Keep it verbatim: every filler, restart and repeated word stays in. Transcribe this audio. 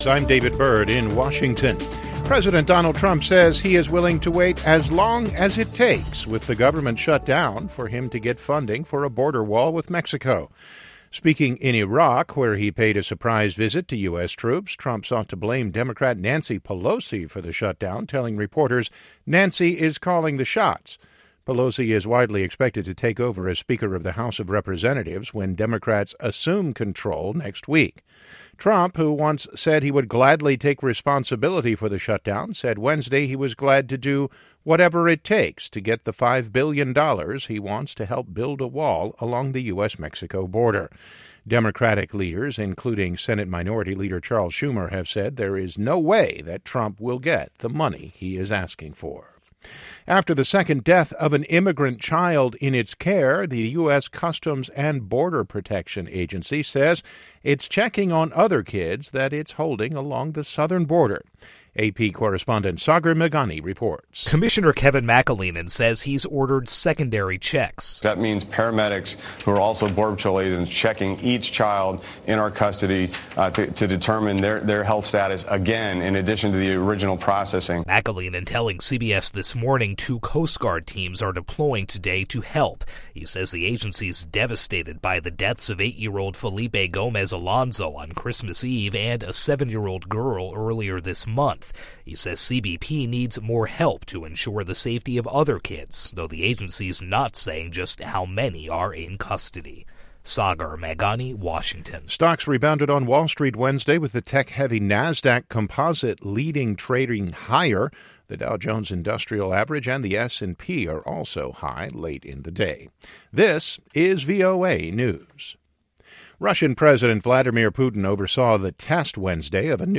I'm David Byrd in Washington. President Donald Trump says he is willing to wait as long as it takes with the government shut down for him to get funding for a border wall with Mexico. Speaking in Iraq, where he paid a surprise visit to U S troops, Trump sought to blame Democrat Nancy Pelosi for the shutdown, telling reporters Nancy is calling the shots. Pelosi is widely expected to take over as Speaker of the House of Representatives when Democrats assume control next week. Trump, who once said he would gladly take responsibility for the shutdown, said Wednesday he was glad to do whatever it takes to get the five billion dollars he wants to help build a wall along the U S Mexico border. Democratic leaders, including Senate Minority Leader Charles Schumer, have said there is no way that Trump will get the money he is asking for. After the second death of an immigrant child in its care, the U S Customs and Border Protection Agency says it's checking on other kids that it's holding along the southern border. A P correspondent Sagar Meghani reports. Commissioner Kevin McAleenan says he's ordered secondary checks. That means paramedics who are also Border Patrol agents checking each child in our custody uh, to, to determine their, their health status again, in addition to the original processing. McAleenan telling C B S this morning two Coast Guard teams are deploying today to help. He says the agency's devastated by the deaths of eight-year-old Felipe Gomez Alonso on Christmas Eve and a seven-year-old girl earlier this month. He says C B P needs more help to ensure the safety of other kids, though the agency's not saying just how many are in custody. Sagar Meghani, Washington. Stocks rebounded on Wall Street Wednesday with the tech-heavy NASDAQ Composite leading trading higher. The Dow Jones Industrial Average and the S and P are also high late in the day. This is V O A News. Russian President Vladimir Putin oversaw the test Wednesday of a new